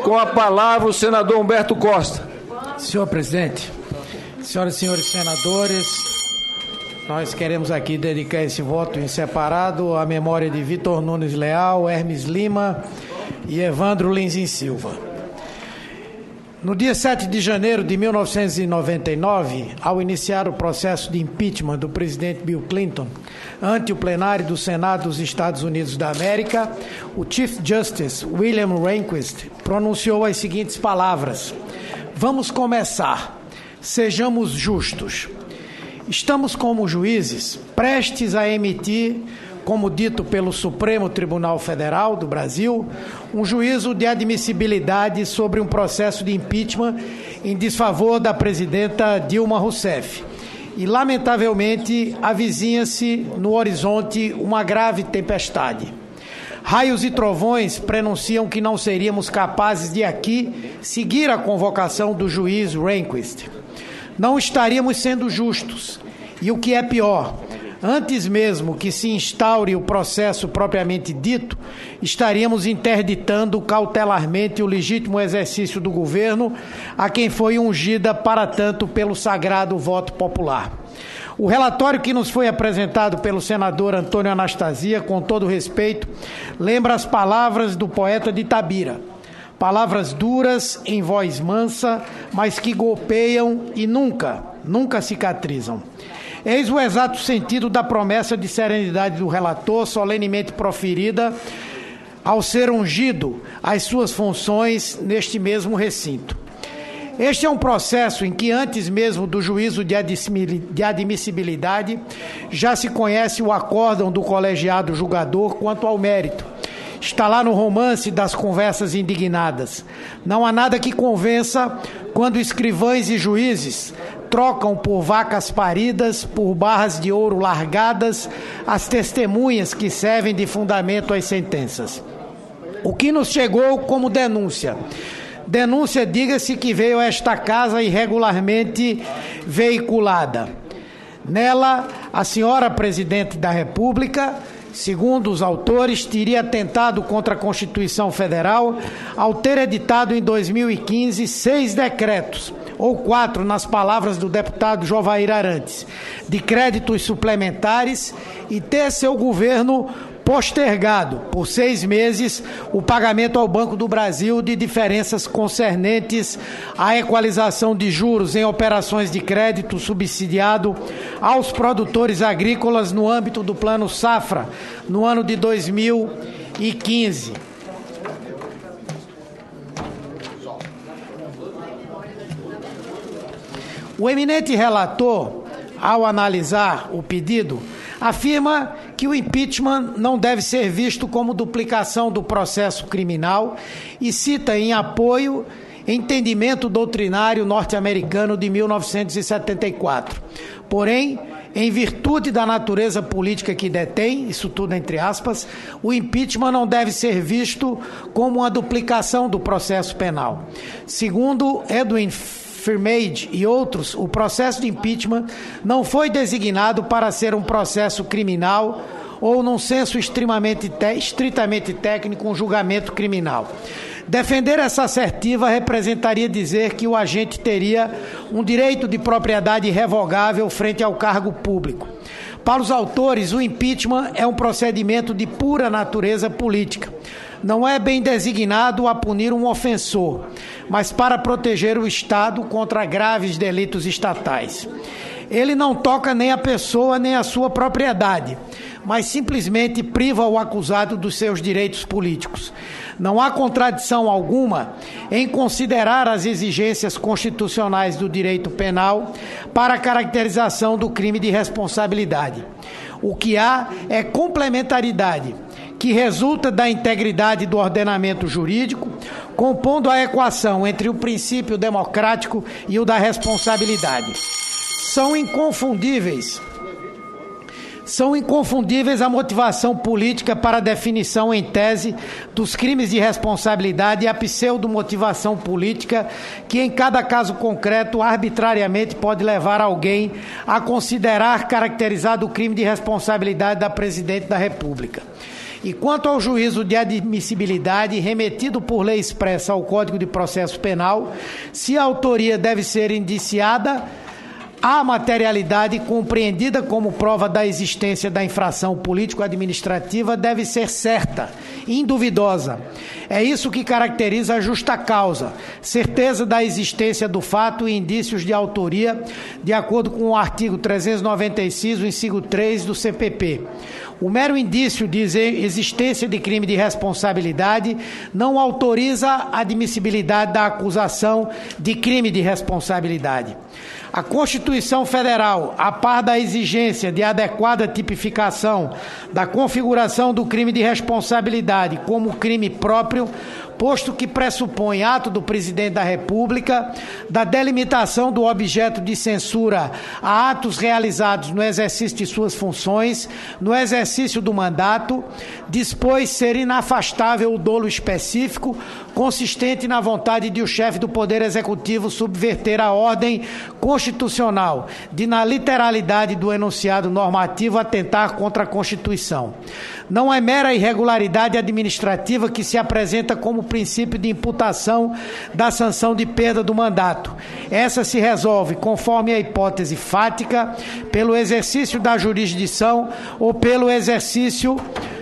Com a palavra, o senador Humberto Costa. Senhor presidente, senhoras e senhores senadores, nós queremos aqui dedicar esse voto em separado à memória de Vitor Nunes Leal, Hermes Lima e Evandro Lins Silva. No dia 7 de janeiro de 1999, ao iniciar o processo de impeachment do presidente Bill Clinton ante o plenário do Senado dos Estados Unidos da América, o Chief Justice William Rehnquist pronunciou as seguintes palavras: "Vamos começar. Sejamos justos. Estamos como juízes prestes a emitir, como dito pelo Supremo Tribunal Federal do Brasil, um juízo de admissibilidade sobre um processo de impeachment em desfavor da presidenta Dilma Rousseff. E, lamentavelmente, avizinha-se no horizonte uma grave tempestade. Raios e trovões prenunciam que não seríamos capazes de aqui seguir a convocação do juiz Rehnquist. Não estaríamos sendo justos. E o que é pior, antes mesmo que se instaure o processo propriamente dito, estaríamos interditando cautelarmente o legítimo exercício do governo a quem foi ungida para tanto pelo sagrado voto popular. O relatório que nos foi apresentado pelo senador Antônio Anastasia, com todo respeito, lembra as palavras do poeta de Itabira. Palavras duras, em voz mansa, mas que golpeiam e nunca cicatrizam. Eis o exato sentido da promessa de serenidade do relator, solenemente proferida ao ser ungido às suas funções neste mesmo recinto. Este é um processo em que, antes mesmo do juízo de admissibilidade, já se conhece o acórdão do colegiado julgador quanto ao mérito. Está lá no romance das conversas indignadas. Não há nada que convença quando escrivães e juízes trocam por vacas paridas, por barras de ouro largadas, as testemunhas que servem de fundamento às sentenças. O que nos chegou como denúncia? Denúncia, diga-se, que veio a esta casa irregularmente veiculada. Nela, a senhora presidente da República, segundo os autores, teria atentado contra a Constituição Federal ao ter editado em 2015 6 decretos, ou 4, nas palavras do deputado Jovair Arantes, de créditos suplementares, e ter seu governo postergado por 6 meses o pagamento ao Banco do Brasil de diferenças concernentes à equalização de juros em operações de crédito subsidiado aos produtores agrícolas no âmbito do Plano Safra, no ano de 2015. O eminente relator, ao analisar o pedido, afirma que o impeachment não deve ser visto como duplicação do processo criminal e cita em apoio entendimento doutrinário norte-americano de 1974. Porém, em virtude da natureza política que detém, isso tudo entre aspas, o impeachment não deve ser visto como uma duplicação do processo penal. Segundo Edwin Firmage e outros, o processo de impeachment não foi designado para ser um processo criminal ou, num senso estritamente técnico, um julgamento criminal. Defender essa assertiva representaria dizer que o agente teria um direito de propriedade irrevogável frente ao cargo público. Para os autores, o impeachment é um procedimento de pura natureza política. Não é bem designado a punir um ofensor, mas para proteger o Estado contra graves delitos estatais. Ele não toca nem a pessoa nem a sua propriedade, mas simplesmente priva o acusado dos seus direitos políticos. Não há contradição alguma em considerar as exigências constitucionais do direito penal para a caracterização do crime de responsabilidade. O que há é complementaridade, que resulta da integridade do ordenamento jurídico, compondo a equação entre o princípio democrático e o da responsabilidade. São inconfundíveis a motivação política para a definição em tese dos crimes de responsabilidade e a pseudo-motivação política que, em cada caso concreto, arbitrariamente pode levar alguém a considerar caracterizado o crime de responsabilidade da Presidente da República. E quanto ao juízo de admissibilidade remetido por lei expressa ao Código de Processo Penal, se a autoria deve ser indiciada, a materialidade compreendida como prova da existência da infração político-administrativa deve ser certa, induvidosa. É isso que caracteriza a justa causa, certeza da existência do fato e indícios de autoria, de acordo com o artigo 396, o inciso 3 do CPP. O mero indício de existência de crime de responsabilidade não autoriza a admissibilidade da acusação de crime de responsabilidade. A Constituição Federal, a par da exigência de adequada tipificação da configuração do crime de responsabilidade como crime próprio, posto que pressupõe ato do Presidente da República, da delimitação do objeto de censura a atos realizados no exercício de suas funções, no exercício do mandato, dispôs ser inafastável o dolo específico, consistente na vontade de o chefe do Poder Executivo subverter a ordem constitucional, de na literalidade do enunciado normativo atentar contra a Constituição. Não é mera irregularidade administrativa que se apresenta como princípio de imputação da sanção de perda do mandato. Essa se resolve, conforme a hipótese fática, pelo exercício da jurisdição ou pelo exercício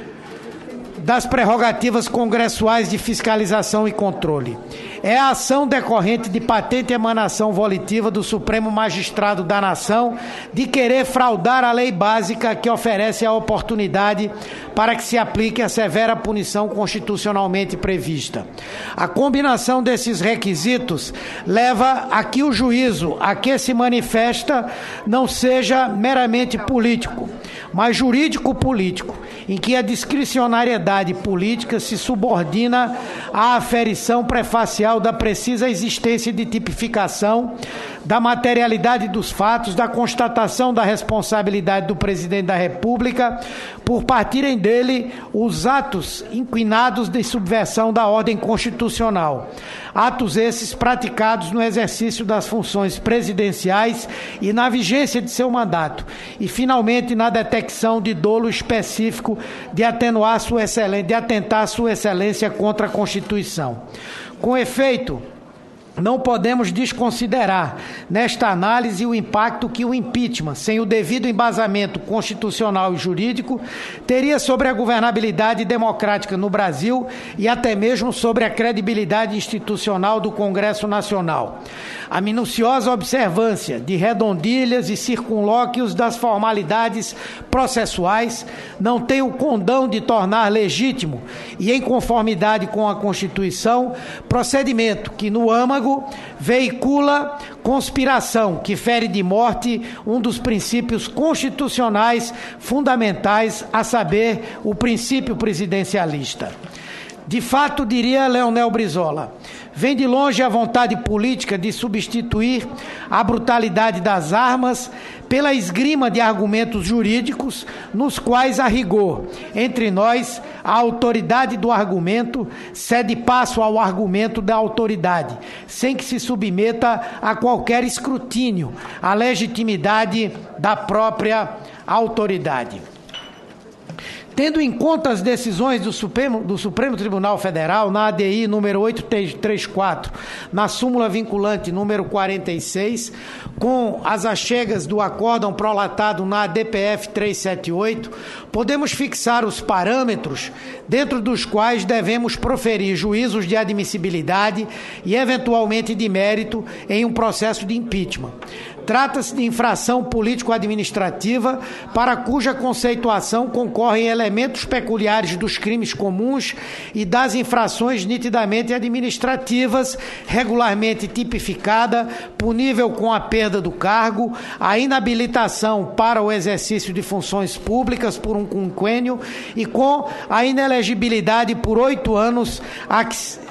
das prerrogativas congressuais de fiscalização e controle. É a ação decorrente de patente emanação volitiva do Supremo Magistrado da Nação de querer fraudar a lei básica que oferece a oportunidade para que se aplique a severa punição constitucionalmente prevista. A combinação desses requisitos leva a que o juízo a que se manifesta não seja meramente político, mas jurídico-político, em que a discricionariedade política se subordina à aferição prefacial da precisa existência de tipificação, da materialidade dos fatos, da constatação da responsabilidade do Presidente da República por partirem dele os atos inquinados de subversão da ordem constitucional. Atos esses praticados no exercício das funções presidenciais e na vigência de seu mandato. E, finalmente, na detecção de dolo específico de atenuar sua excelência, de atentar sua excelência contra a Constituição. Com efeito, não podemos desconsiderar nesta análise o impacto que o impeachment, sem o devido embasamento constitucional e jurídico, teria sobre a governabilidade democrática no Brasil e até mesmo sobre a credibilidade institucional do Congresso Nacional. A minuciosa observância de redondilhas e circunlóquios das formalidades processuais não tem o condão de tornar legítimo e em conformidade com a Constituição procedimento que no âmago veicula conspiração que fere de morte um dos princípios constitucionais fundamentais, a saber, o princípio presidencialista. De fato, diria Leonel Brizola, vem de longe a vontade política de substituir a brutalidade das armas pela esgrima de argumentos jurídicos, nos quais, a rigor, entre nós, a autoridade do argumento cede passo ao argumento da autoridade, sem que se submeta a qualquer escrutínio a legitimidade da própria autoridade. Tendo em conta as decisões do Supremo Tribunal Federal, na ADI número 834, na súmula vinculante número 46, com as achegas do acórdão prolatado na DPF 378, podemos fixar os parâmetros dentro dos quais devemos proferir juízos de admissibilidade e, eventualmente, de mérito em um processo de impeachment. Trata-se de infração político-administrativa para cuja conceituação concorrem elementos peculiares dos crimes comuns e das infrações nitidamente administrativas, regularmente tipificada, punível com a perda do cargo, a inabilitação para o exercício de funções públicas por um quinquênio e com a inelegibilidade por 8 anos, a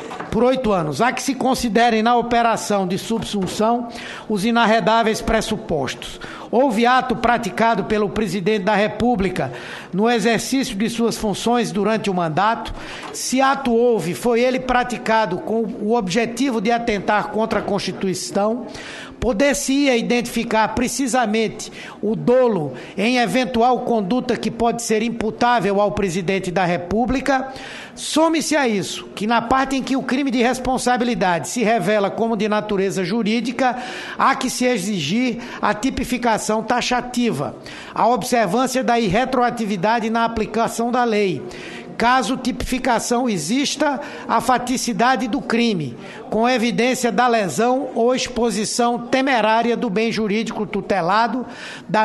que se considerem na operação de subsunção os inarredáveis pressupostos. houve ato praticado pelo presidente da República no exercício de suas funções durante o mandato. Se ato houve, foi ele praticado com o objetivo de atentar contra a Constituição. Poder-se-ia identificar precisamente o dolo em eventual conduta que pode ser imputável ao presidente da República. Some-se a isso, que na parte em que o crime de responsabilidade se revela como de natureza jurídica, há que se exigir a tipificação taxativa, a observância da irretroatividade na aplicação da lei. Caso tipificação exista, a faticidade do crime, com evidência da lesão ou exposição temerária do bem jurídico tutelado, da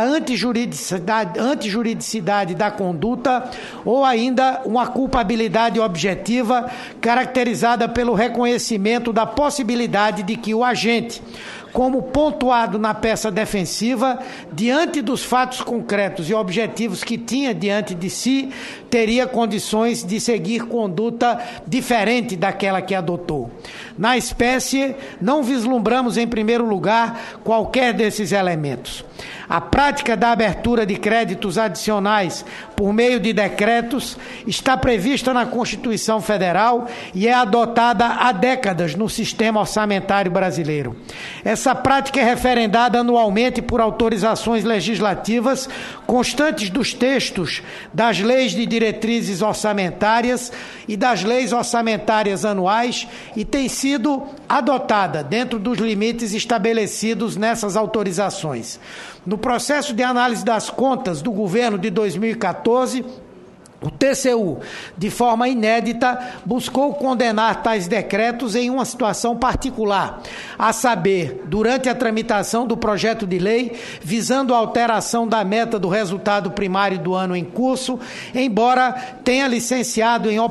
antijuridicidade da conduta, ou ainda uma culpabilidade objetiva caracterizada pelo reconhecimento da possibilidade de que o agente, como pontuado na peça defensiva, diante dos fatos concretos e objetivos que tinha diante de si, teria condições de seguir conduta diferente daquela que adotou. Na espécie, não vislumbramos, em primeiro lugar, qualquer desses elementos. A prática da abertura de créditos adicionais por meio de decretos está prevista na Constituição Federal e é adotada há décadas no sistema orçamentário brasileiro. Essa prática é referendada anualmente por autorizações legislativas constantes dos textos das leis de diretrizes orçamentárias e das leis orçamentárias anuais e tem sido adotada dentro dos limites estabelecidos nessas autorizações. No processo de análise das contas do governo de 2014, o TCU, de forma inédita, buscou condenar tais decretos em uma situação particular, a saber, durante a tramitação do projeto de lei, visando a alteração da meta do resultado primário do ano em curso, embora tenha silenciado em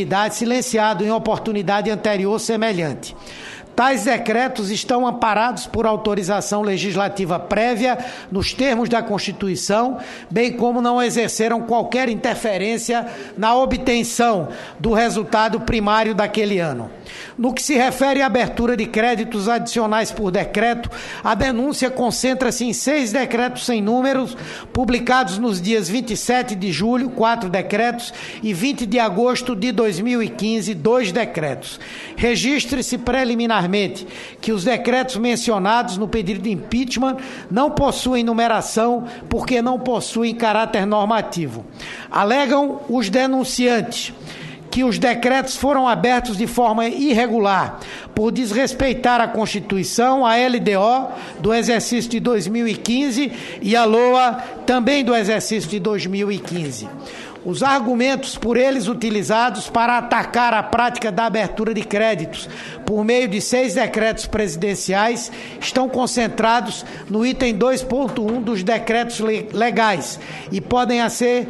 oportunidade anterior semelhante. Tais decretos estão amparados por autorização legislativa prévia nos termos da Constituição, bem como não exerceram qualquer interferência na obtenção do resultado primário daquele ano. No que se refere à abertura de créditos adicionais por decreto, a denúncia concentra-se em 6 decretos sem números, publicados nos dias 27 de julho, 4 decretos, e 20 de agosto de 2015, 2 decretos. Registre-se preliminarmente que os decretos mencionados no pedido de impeachment não possuem numeração porque não possuem caráter normativo. Alegam os denunciantes que os decretos foram abertos de forma irregular, por desrespeitar a Constituição, a LDO do exercício de 2015 e a LOA também do exercício de 2015. Os argumentos por eles utilizados para atacar a prática da abertura de créditos por meio de 6 decretos presidenciais estão concentrados no item 2.1 dos decretos legais e podem ser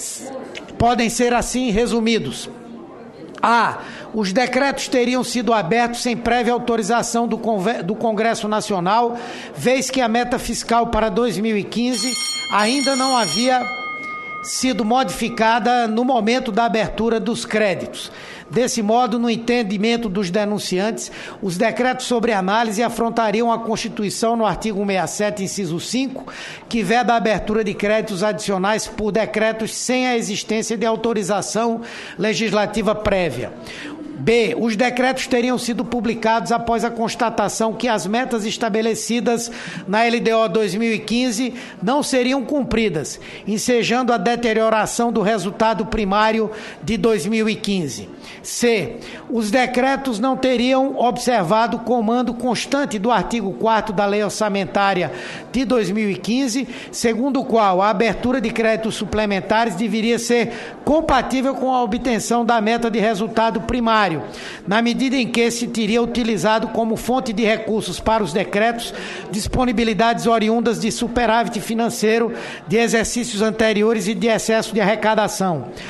assim resumidos. A. Os decretos teriam sido abertos sem prévia autorização do Congresso Nacional, vez que a meta fiscal para 2015 ainda não havia sido modificada no momento da abertura dos créditos. Desse modo, no entendimento dos denunciantes, os decretos sobre análise afrontariam a Constituição no artigo 167, inciso 5, que veda a abertura de créditos adicionais por decretos sem a existência de autorização legislativa prévia. B. Os decretos teriam sido publicados após a constatação que as metas estabelecidas na LDO 2015 não seriam cumpridas, ensejando a deterioração do resultado primário de 2015. C. Os decretos não teriam observado o comando constante do artigo 4º da Lei Orçamentária de 2015, segundo o qual a abertura de créditos suplementares deveria ser compatível com a obtenção da meta de resultado primário, na medida em que se teria utilizado como fonte de recursos para os decretos disponibilidades oriundas de superávit financeiro de exercícios anteriores e de excesso de arrecadação.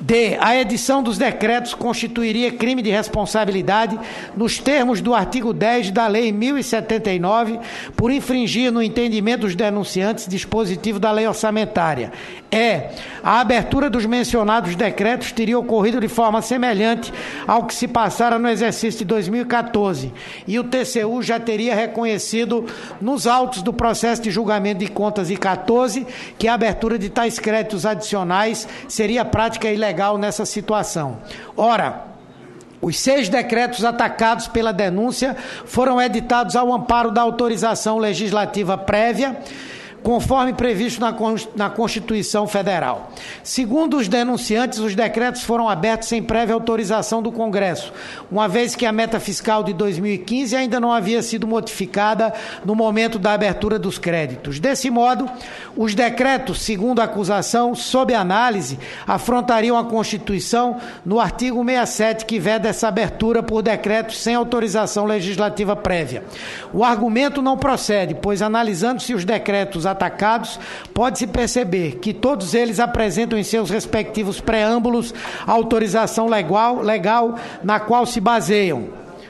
D. A edição dos decretos constituiria crime de responsabilidade nos termos do artigo 10 da Lei 1079, por infringir, no entendimento dos denunciantes, dispositivo da lei orçamentária. E. A abertura dos mencionados decretos teria ocorrido de forma semelhante ao que se passara no exercício de 2014, e o TCU já teria reconhecido nos autos do processo de julgamento de contas de 14 que a abertura de tais créditos adicionais seria prática ilegal nessa situação. Ora, os 6 decretos atacados pela denúncia foram editados ao amparo da autorização legislativa prévia, conforme previsto na Constituição Federal. Segundo os denunciantes, os decretos foram abertos sem prévia autorização do Congresso, uma vez que a meta fiscal de 2015 ainda não havia sido modificada no momento da abertura dos créditos. Desse modo, os decretos, segundo a acusação, sob análise, afrontariam a Constituição no artigo 67, que veda essa abertura por decretos sem autorização legislativa prévia. O argumento não procede, pois, analisando-se os decretos atacados, pode-se perceber que todos eles apresentam em seus respectivos preâmbulos a autorização legal na qual se baseiam.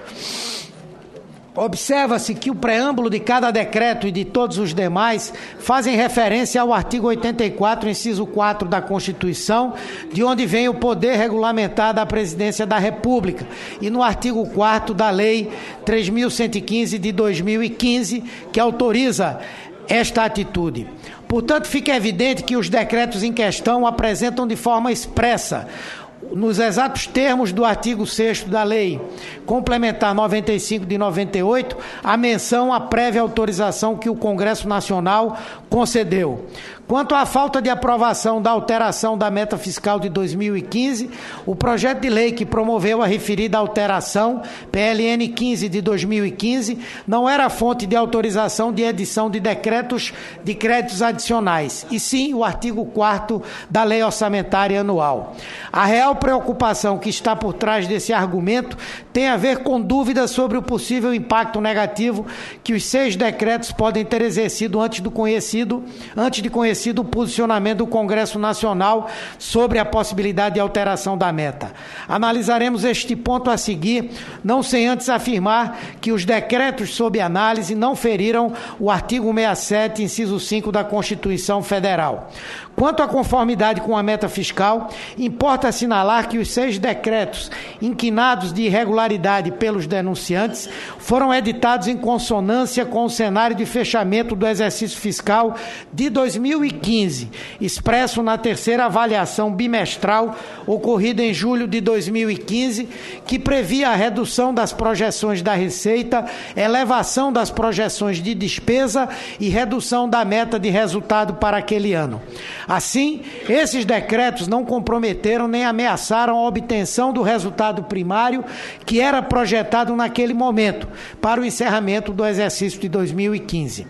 Observa-se que o preâmbulo de cada decreto e de todos os demais fazem referência ao artigo 84, inciso 4 da Constituição, de onde vem o poder regulamentar da Presidência da República, e no artigo 4º da Lei 3.115 de 2015, que autoriza esta atitude. Portanto, fica evidente que os decretos em questão apresentam de forma expressa, nos exatos termos do artigo 6º da Lei Complementar 95 de 98, a menção à prévia autorização que o Congresso Nacional concedeu. Quanto à falta de aprovação da alteração da meta fiscal de 2015, o projeto de lei que promoveu a referida alteração, PLN 15 de 2015, não era fonte de autorização de edição de decretos de créditos adicionais, e sim o artigo 4º da Lei Orçamentária Anual. A real preocupação que está por trás desse argumento tem a ver com dúvidas sobre o possível impacto negativo que os 6 decretos podem ter exercido antes de conhecido o posicionamento do Congresso Nacional sobre a possibilidade de alteração da meta. Analisaremos este ponto a seguir, não sem antes afirmar que os decretos sob análise não feriram o artigo 67, inciso 5 da Constituição Federal. Quanto à conformidade com a meta fiscal, importa assinalar que os 6 decretos inquinados de irregularidade pelos denunciantes foram editados em consonância com o cenário de fechamento do exercício fiscal de 2015, expresso na 3ª avaliação bimestral ocorrida em julho de 2015, que previa a redução das projeções da receita, elevação das projeções de despesa e redução da meta de resultado para aquele ano. Assim, esses decretos não comprometeram nem ameaçaram a obtenção do resultado primário que era projetado naquele momento para o encerramento do exercício de 2015.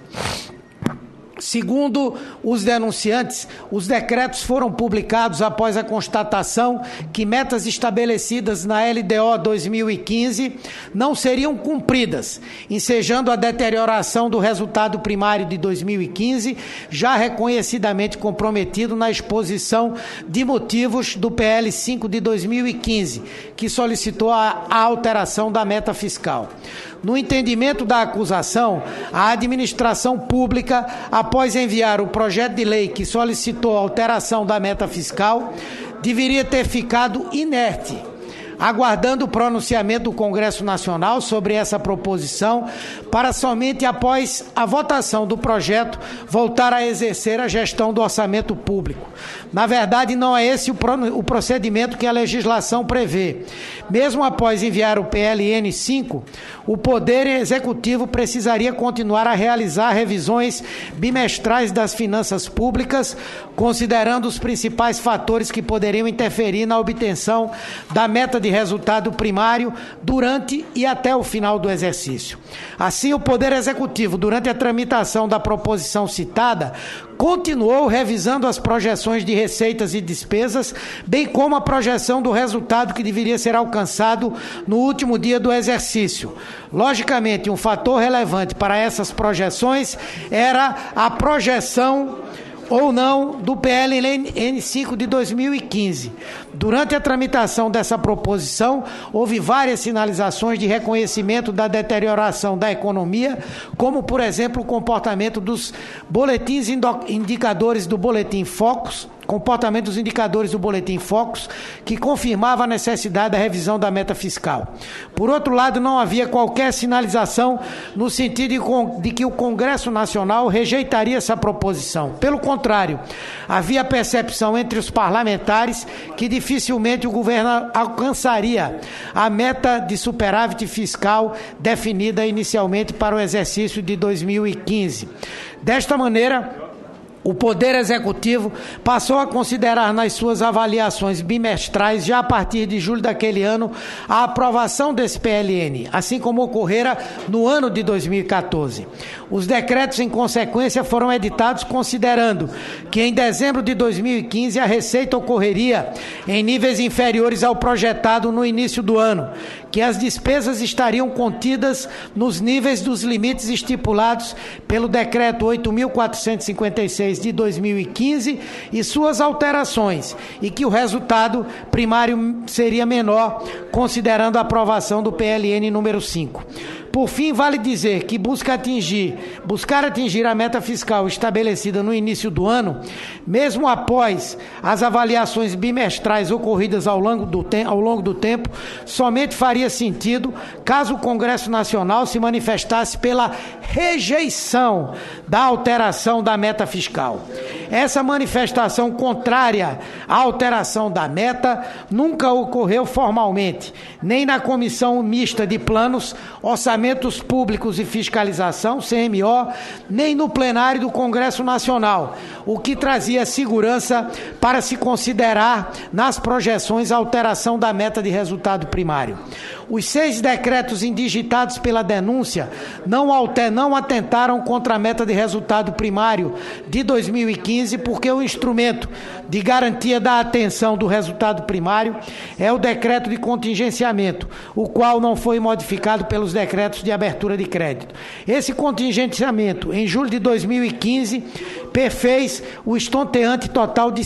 Segundo os denunciantes, os decretos foram publicados após a constatação que metas estabelecidas na LDO 2015 não seriam cumpridas, ensejando a deterioração do resultado primário de 2015, já reconhecidamente comprometido na exposição de motivos do PL 5 de 2015, que solicitou a alteração da meta fiscal. No entendimento da acusação, a administração pública, após enviar o projeto de lei que solicitou a alteração da meta fiscal, deveria ter ficado inerte, aguardando o pronunciamento do Congresso Nacional sobre essa proposição, para somente após a votação do projeto voltar a exercer a gestão do orçamento público. Na verdade, não é esse o procedimento que a legislação prevê. Mesmo após enviar o PLN 5, o Poder Executivo precisaria continuar a realizar revisões bimestrais das finanças públicas, considerando os principais fatores que poderiam interferir na obtenção da meta de resultado primário durante e até o final do exercício. Assim, o Poder Executivo, durante a tramitação da proposição citada, continuou revisando as projeções de receitas e despesas, bem como a projeção do resultado que deveria ser alcançado no último dia do exercício. Logicamente, um fator relevante para essas projeções era a projeção ou não do PLN 5 de 2015. Durante a tramitação dessa proposição, houve várias sinalizações de reconhecimento da deterioração da economia, como, por exemplo, o comportamento dos boletins indicadores do Boletim Focus, que confirmava a necessidade da revisão da meta fiscal. Por outro lado, não havia qualquer sinalização no sentido de que o Congresso Nacional rejeitaria essa proposição. Pelo contrário, havia percepção entre os parlamentares que dificilmente o governo alcançaria a meta de superávit fiscal definida inicialmente para o exercício de 2015. Desta maneira, o Poder Executivo passou a considerar nas suas avaliações bimestrais, já a partir de julho daquele ano, a aprovação desse PLN, assim como ocorrera no ano de 2014. Os decretos, em consequência, foram editados considerando que em dezembro de 2015 a receita ocorreria em níveis inferiores ao projetado no início do ano, que as despesas estariam contidas nos níveis dos limites estipulados pelo Decreto 8.456 de 2015 e suas alterações, e que o resultado primário seria menor, considerando a aprovação do PLN número 5. Por fim, vale dizer que buscar atingir a meta fiscal estabelecida no início do ano, mesmo após as avaliações bimestrais ocorridas ao longo do tempo, somente faria sentido caso o Congresso Nacional se manifestasse pela rejeição da alteração da meta fiscal. Essa manifestação contrária à alteração da meta nunca ocorreu formalmente, nem na Comissão Mista de Planos, Orçamentos Públicos e Fiscalização, CMO, nem no plenário do Congresso Nacional, o que trazia segurança para se considerar nas projeções a alteração da meta de resultado primário. Os 6 decretos indigitados pela denúncia não atentaram contra a meta de resultado primário de 2015, porque o instrumento de garantia da atenção do resultado primário é o decreto de contingenciamento, o qual não foi modificado pelos decretos de abertura de crédito. Esse contingenciamento, em julho de 2015, perfez o estonteante total de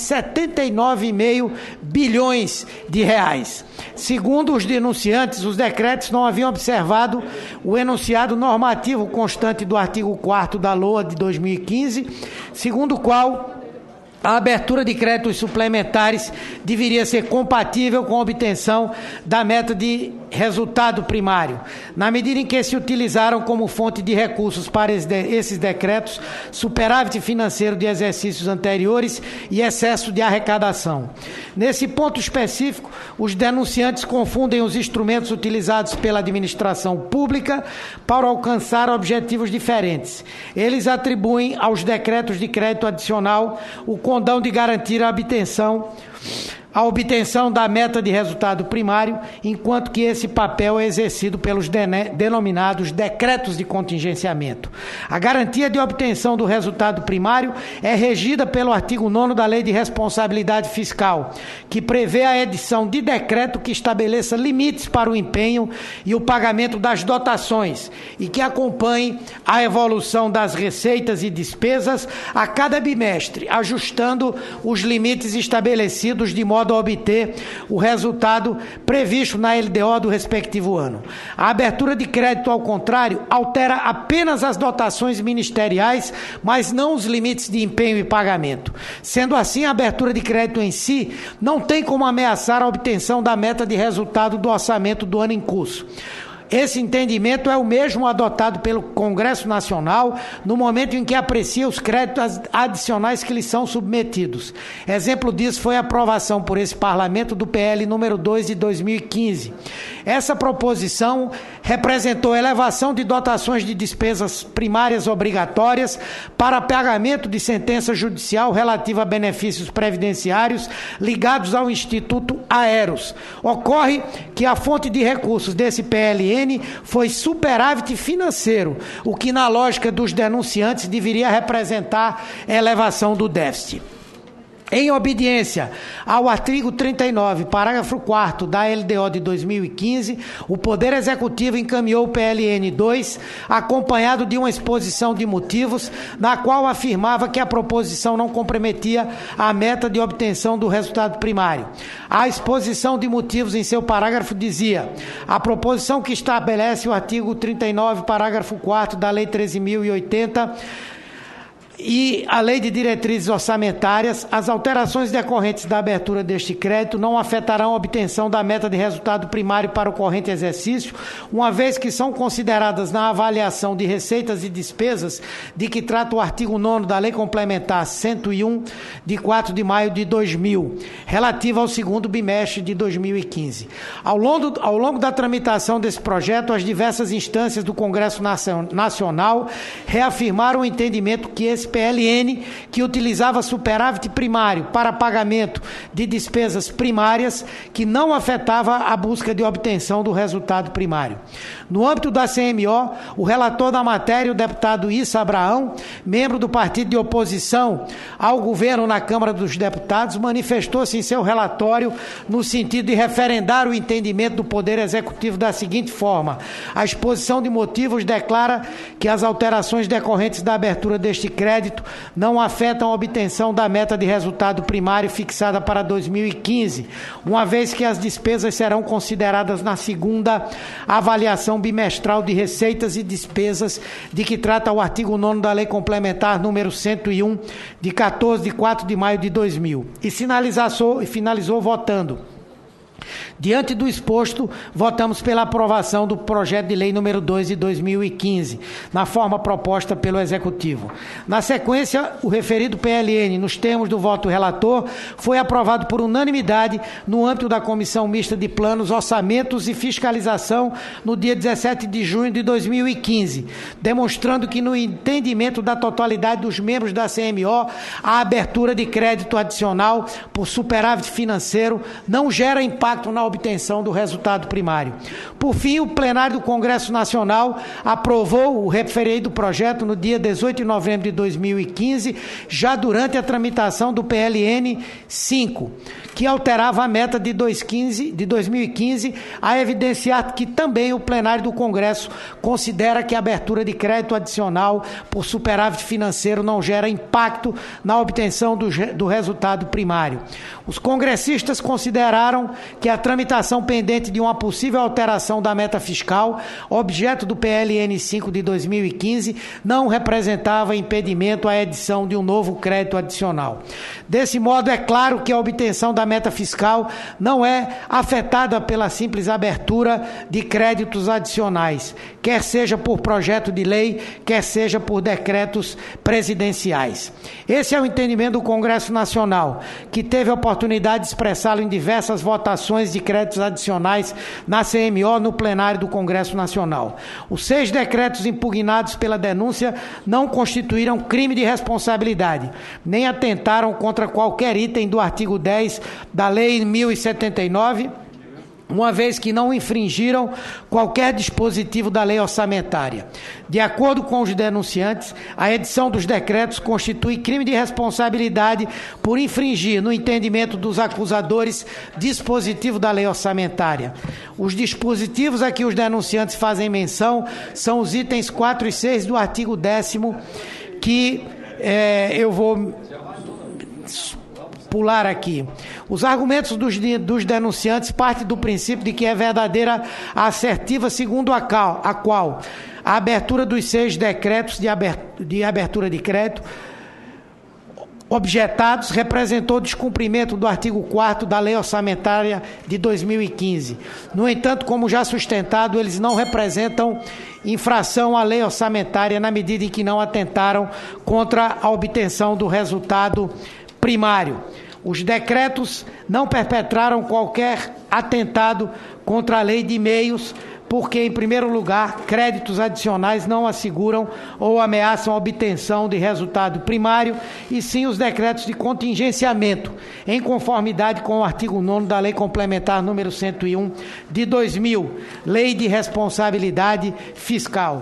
79,5 bilhões de reais. Segundo os denunciantes, os decretos não haviam observado o enunciado normativo constante do artigo 4º da LOA de 2015, segundo o qual a abertura de créditos suplementares deveria ser compatível com a obtenção da meta de resultado primário, na medida em que se utilizaram como fonte de recursos para esses decretos superávit financeiro de exercícios anteriores e excesso de arrecadação. Nesse ponto específico, os denunciantes confundem os instrumentos utilizados pela administração pública para alcançar objetivos diferentes. Eles atribuem aos decretos de crédito adicional o condão de garantir a obtenção da meta de resultado primário, enquanto que esse papel é exercido pelos denominados decretos de contingenciamento. A garantia de obtenção do resultado primário é regida pelo artigo 9º da Lei de Responsabilidade Fiscal, que prevê a edição de decreto que estabeleça limites para o empenho e o pagamento das dotações e que acompanhe a evolução das receitas e despesas a cada bimestre, ajustando os limites estabelecidos de modo a obter o resultado previsto na LDO do respectivo ano. A abertura de crédito, ao contrário, altera apenas as dotações ministeriais, mas não os limites de empenho e pagamento. Sendo assim, a abertura de crédito em si não tem como ameaçar a obtenção da meta de resultado do orçamento do ano em curso. Esse entendimento é o mesmo adotado pelo Congresso Nacional no momento em que aprecia os créditos adicionais que lhes são submetidos. Exemplo disso foi a aprovação por esse Parlamento do PL número 2 de 2015. Essa proposição representou elevação de dotações de despesas primárias obrigatórias para pagamento de sentença judicial relativa a benefícios previdenciários ligados ao Instituto Aeros. Ocorre que a fonte de recursos desse PLN foi superávit financeiro, o que na lógica dos denunciantes deveria representar elevação do déficit. Em obediência ao artigo 39, parágrafo 4º da LDO de 2015, o Poder Executivo encaminhou o PLN 2, acompanhado de uma exposição de motivos, na qual afirmava que a proposição não comprometia a meta de obtenção do resultado primário. A exposição de motivos em seu parágrafo dizia: a proposição que estabelece o artigo 39, parágrafo 4º da Lei 13.080, e a Lei de Diretrizes Orçamentárias, as alterações decorrentes da abertura deste crédito não afetarão a obtenção da meta de resultado primário para o corrente exercício, uma vez que são consideradas na avaliação de receitas e despesas de que trata o artigo 9º da Lei Complementar 101, de 4 de maio de 2000, relativa ao segundo bimestre de 2015. Ao longo da tramitação desse projeto, as diversas instâncias do Congresso Nacional reafirmaram o entendimento que esse PLN, que utilizava superávit primário para pagamento de despesas primárias, que não afetava a busca de obtenção do resultado primário. No âmbito da CMO, o relator da matéria, o deputado Issa Abraão, membro do partido de oposição ao governo na Câmara dos Deputados, manifestou-se em seu relatório no sentido de referendar o entendimento do Poder Executivo da seguinte forma: a exposição de motivos declara que as alterações decorrentes da abertura deste crédito não afetam a obtenção da meta de resultado primário fixada para 2015, uma vez que as despesas serão consideradas na segunda avaliação bimestral de receitas e despesas de que trata o artigo 9º da Lei Complementar número 101, de 14 de 4 de maio de 2000, e finalizou votando: diante do exposto, votamos pela aprovação do projeto de lei número 2 de 2015, na forma proposta pelo Executivo. Na sequência, o referido PLN, nos termos do voto relator, foi aprovado por unanimidade no âmbito da Comissão Mista de Planos, Orçamentos e Fiscalização no dia 17 de junho de 2015, demonstrando que, no entendimento da totalidade dos membros da CMO, a abertura de crédito adicional por superávit financeiro não gera impacto na obtenção do resultado primário. Por fim, o plenário do Congresso Nacional aprovou o referido projeto no dia 18 de novembro de 2015, já durante a tramitação do PLN 5, que alterava a meta de 2015, a evidenciar que também o plenário do Congresso considera que a abertura de crédito adicional por superávit financeiro não gera impacto na obtenção do resultado primário. Os congressistas consideraram que a tramitação pendente de uma possível alteração da meta fiscal, objeto do PLN 5 de 2015, não representava impedimento à edição de um novo crédito adicional. Desse modo, é claro que a obtenção da meta fiscal não é afetada pela simples abertura de créditos adicionais, quer seja por projeto de lei, quer seja por decretos presidenciais. Esse é o entendimento do Congresso Nacional, que teve a oportunidade de expressá-lo em diversas votações de créditos adicionais na CMO no plenário do Congresso Nacional. Os 6 decretos impugnados pela denúncia não constituíram crime de responsabilidade, nem atentaram contra qualquer item do artigo 10 da Lei 1079, uma vez que não infringiram qualquer dispositivo da lei orçamentária. De acordo com os denunciantes, a edição dos decretos constitui crime de responsabilidade por infringir, no entendimento dos acusadores, dispositivo da lei orçamentária. Os dispositivos a que os denunciantes fazem menção são os itens 4 e 6 do artigo 10º, que eu vou pular aqui. Os argumentos dos denunciantes partem do princípio de que é verdadeira a assertiva segundo a qual a abertura dos 6 decretos de abertura de crédito objetados representou descumprimento do artigo 4º da Lei Orçamentária de 2015. No entanto, como já sustentado, eles não representam infração à lei orçamentária na medida em que não atentaram contra a obtenção do resultado primário. Os decretos não perpetraram qualquer atentado contra a lei de meios, porque, em primeiro lugar, créditos adicionais não asseguram ou ameaçam a obtenção de resultado primário, e sim os decretos de contingenciamento, em conformidade com o artigo 9º da Lei Complementar número 101 de 2000, Lei de Responsabilidade Fiscal.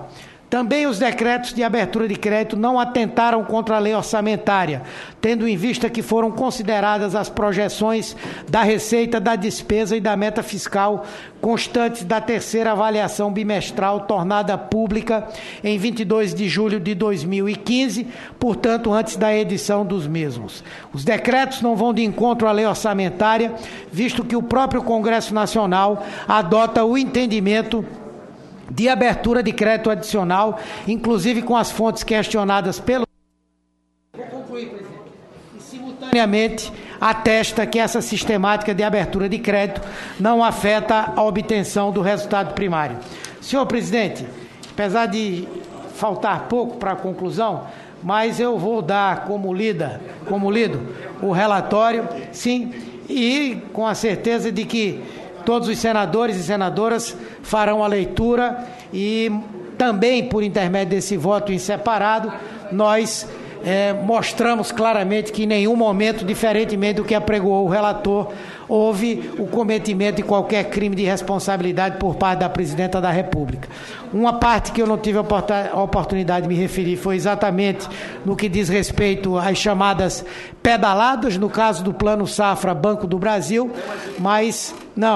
Também os decretos de abertura de crédito não atentaram contra a lei orçamentária, tendo em vista que foram consideradas as projeções da receita, da despesa e da meta fiscal constantes da terceira avaliação bimestral tornada pública em 22 de julho de 2015, portanto, antes da edição dos mesmos. Os decretos não vão de encontro à lei orçamentária, visto que o próprio Congresso Nacional adota o entendimento de abertura de crédito adicional, inclusive com as fontes questionadas pelo... Vou concluir, presidente. E, simultaneamente, atesta que essa sistemática de abertura de crédito não afeta a obtenção do resultado primário. Senhor presidente, apesar de faltar pouco para a conclusão, mas eu vou dar como lido o relatório, sim, e com a certeza de que todos os senadores e senadoras farão a leitura e também, por intermédio desse voto em separado, nós mostramos claramente que em nenhum momento, diferentemente do que apregoou o relator, houve o cometimento de qualquer crime de responsabilidade por parte da Presidenta da República. Uma parte que eu não tive a oportunidade de me referir foi exatamente no que diz respeito às chamadas pedaladas, no caso do Plano Safra Banco do Brasil, mas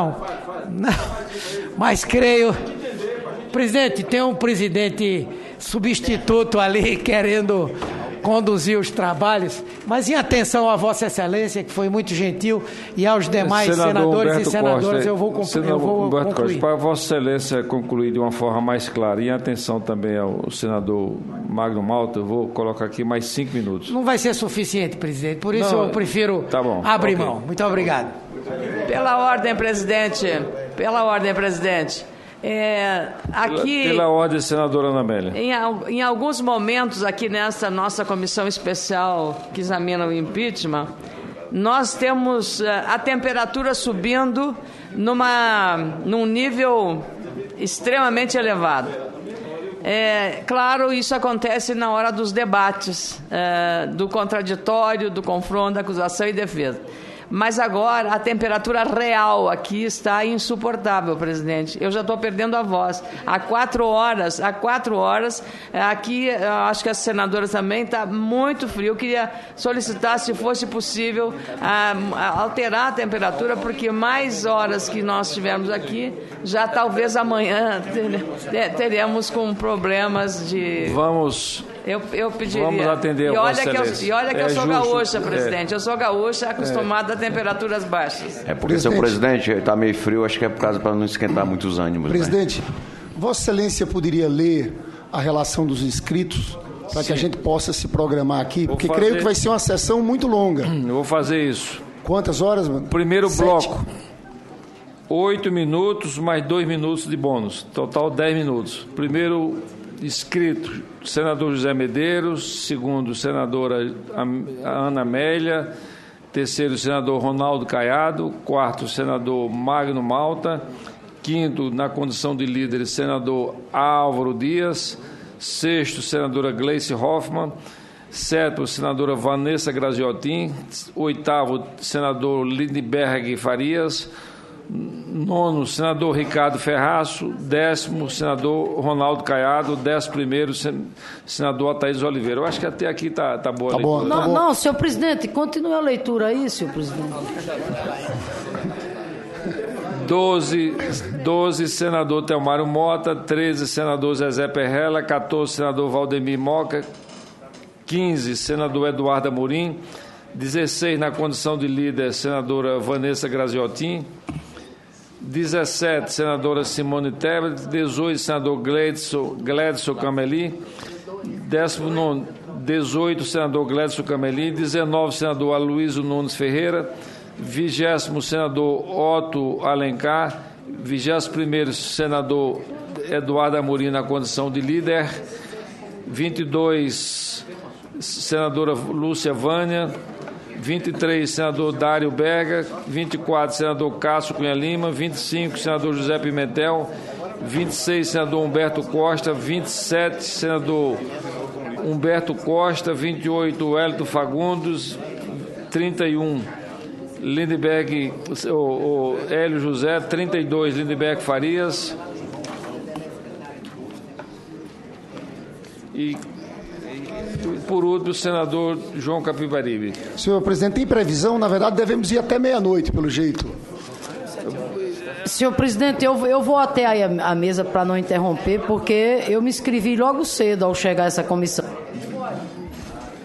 mas creio... Presidente, tem um presidente substituto ali querendo conduzir os trabalhos, mas em atenção a Vossa Excelência, que foi muito gentil, e aos demais senadores e senadoras, eu vou concluir. Para Vossa Excelência concluir de uma forma mais clara, e em atenção também ao senador Magno Malta, eu vou colocar aqui mais 5 minutos. Não vai ser suficiente, presidente, por isso eu prefiro abrir mão. Muito obrigado. Pela ordem, presidente. Aqui, pela ordem, senadora Ana Amélia. Em alguns momentos aqui nessa nossa comissão especial que examina o impeachment, nós temos a temperatura subindo num nível extremamente elevado. Claro, isso acontece na hora dos debates, do contraditório, do confronto, da acusação e defesa. Mas agora a temperatura real aqui está insuportável, presidente. Eu já estou perdendo a voz. Há 4 horas, aqui, acho que as senadoras também, está muito frio. Eu queria solicitar, se fosse possível, alterar a temperatura, porque mais horas que nós tivermos aqui, já talvez amanhã teremos com problemas de... Eu pediria. Vamos atender a Vossa Excelência. E olha que eu sou gaúcha, presidente. Eu sou gaúcha, acostumada a temperaturas baixas. Porque, senhor presidente, está meio frio, acho que é por causa para não esquentar muito os ânimos. Presidente, Vossa Excelência poderia ler a relação dos inscritos para que a gente possa se programar aqui? Porque creio que vai ser uma sessão muito longa. Eu vou fazer isso. Quantas horas, mano? Primeiro bloco, 8 minutos mais 2 minutos de bônus. Total 10 minutos. Primeiro inscrito, senador José Medeiros. Segundo, senadora Ana Amélia. Terceiro, senador Ronaldo Caiado. Quarto, senador Magno Malta. Quinto, na condição de líder, senador Álvaro Dias. Sexto, senadora Gleice Hoffmann. Sétimo, senadora Vanessa Graziotin. Oitavo, senador Lindbergh Farias. Nono, senador Ricardo Ferraço. 10º, senador Ronaldo Caiado. 11º, senador Ataídes Oliveira. Eu acho que até aqui está boa a leitura. Não, senhor presidente, continue a leitura aí, senhor presidente. 12, senador Telmário Mota. 13, senador Zezé Perrella. 14, senador Valdemir Moca. 15, senador Eduardo Amorim. 16, na condição de líder, senadora Vanessa Graziotin. 17, senadora Simone Tebet. 18, senador Gledson Cameli. 19, 18, senador Gledson Cameli. 19, senador Aloysio Nunes Ferreira. 20º, senador Otto Alencar. 21º, senador Eduardo Amorim, na condição de líder. 22, senadora Lúcia Vânia. 23, senador Dário Berga. 24, senador Cássio Cunha Lima. 25, senador José Pimentel. 26, senador Humberto Costa. 27, senador Humberto Costa. 28, Hélito Fagundes. 31, Lindbergh, Hélio José. 32, Lindbergh Farias. E, por último, o senador João Capibaribe. Senhor presidente, tem previsão? Na verdade, devemos ir até meia-noite, pelo jeito. Senhor presidente, eu vou até aí a mesa para não interromper, porque eu me inscrevi logo cedo ao chegar essa comissão.